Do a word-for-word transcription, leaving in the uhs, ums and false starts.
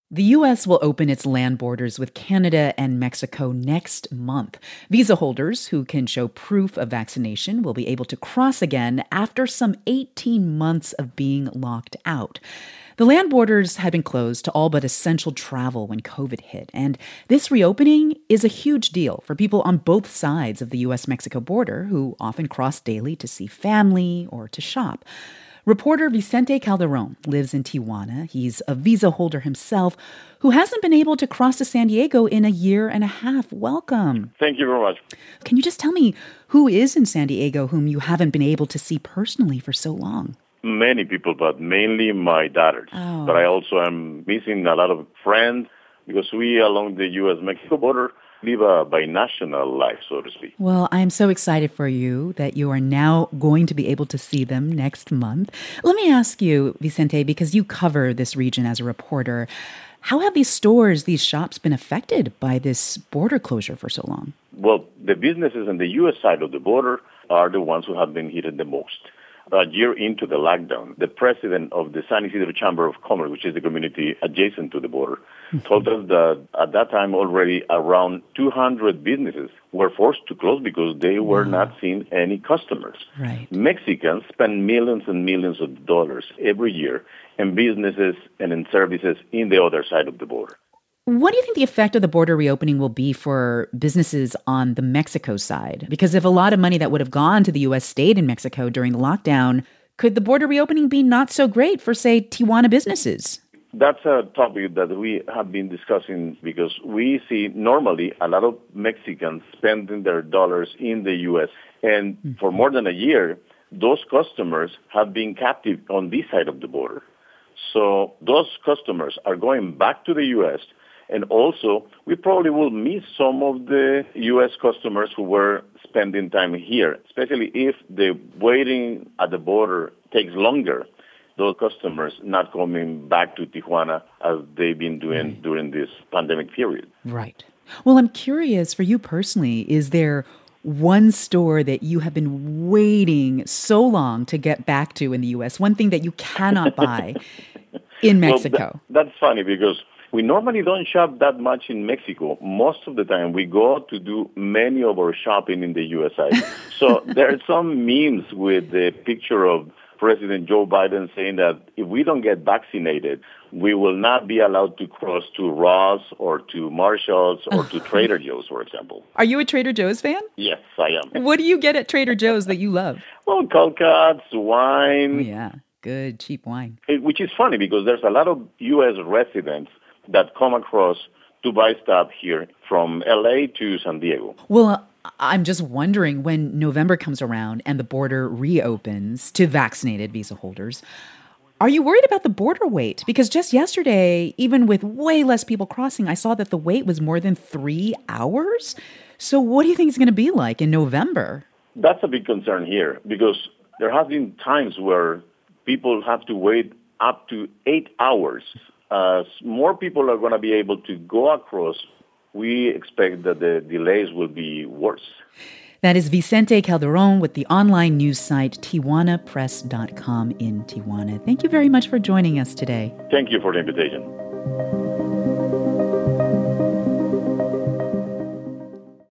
The U S will open its land borders with Canada and Mexico next month. Visa holders who can show proof of vaccination will be able to cross again after some eighteen months of being locked out. The land borders had been closed to all but essential travel when COVID hit, and this reopening is a huge deal for people on both sides of the U S Mexico border who often cross daily to see family or to shop. Reporter Vicente Calderon lives in Tijuana. He's a visa holder himself who hasn't been able to cross to San Diego in a year and a half. Welcome. Thank you very much. Can you just tell me who is in San Diego whom you haven't been able to see personally for so long? Many people, but mainly my daughters. Oh. But I also am missing a lot of friends because we, along the U S Mexico border, live a binational life, so to speak. Well, I'm so excited for you that you are now going to be able to see them next month. Let me ask you, Vicente, because you cover this region as a reporter, how have these stores, these shops been affected by this border closure for so long? Well, the businesses on the U S side of the border are the ones who have been hit the most. A year into the lockdown, the president of the San Isidro Chamber of Commerce, which is the community adjacent to the border, told us that at that time already around two hundred businesses were forced to close because they were Wow. not seeing any customers. Right. Mexicans spend millions and millions of dollars every year in businesses and in services in the other side of the border. What do you think the effect of the border reopening will be for businesses on the Mexico side? Because if a lot of money that would have gone to the U S stayed in Mexico during the lockdown, could the border reopening be not so great for, say, Tijuana businesses? That's a topic that we have been discussing because we see normally a lot of Mexicans spending their dollars in the U S. And mm-hmm. for more than a year, those customers have been captive on this side of the border. So those customers are going back to the U S. And also, we probably will miss some of the U S customers who were spending time here, especially if the waiting at the border takes longer. Those customers not coming back to Tijuana as they've been doing right. during this pandemic period. Right. Well, I'm curious, for you personally, is there one store that you have been waiting so long to get back to in the U S, one thing that you cannot buy in Mexico? Well, that, that's funny because we normally don't shop that much in Mexico. Most of the time, we go to do many of our shopping in the U S side. So there are some memes with the picture of President Joe Biden saying that if we don't get vaccinated, we will not be allowed to cross to Ross or to Marshall's or to Trader Joe's, for example. Are you a Trader Joe's fan? Yes, I am. What do you get at Trader Joe's that you love? Well, cold cuts, wine. Oh, yeah, good, cheap wine. Which is funny because there's a lot of U S residents that come across to buy stuff here from L A to San Diego. Well, I'm just wondering, when November comes around and the border reopens to vaccinated visa holders, are you worried about the border wait? Because just yesterday, even with way less people crossing, I saw that the wait was more than three hours. So what do you think it's going to be like in November? That's a big concern here because there have been times where people have to wait up to eight hours. As more people are going to be able to go across, we expect that the delays will be worse. That is Vicente Calderon with the online news site Tijuana Press dot com in Tijuana. Thank you very much for joining us today. Thank you for the invitation.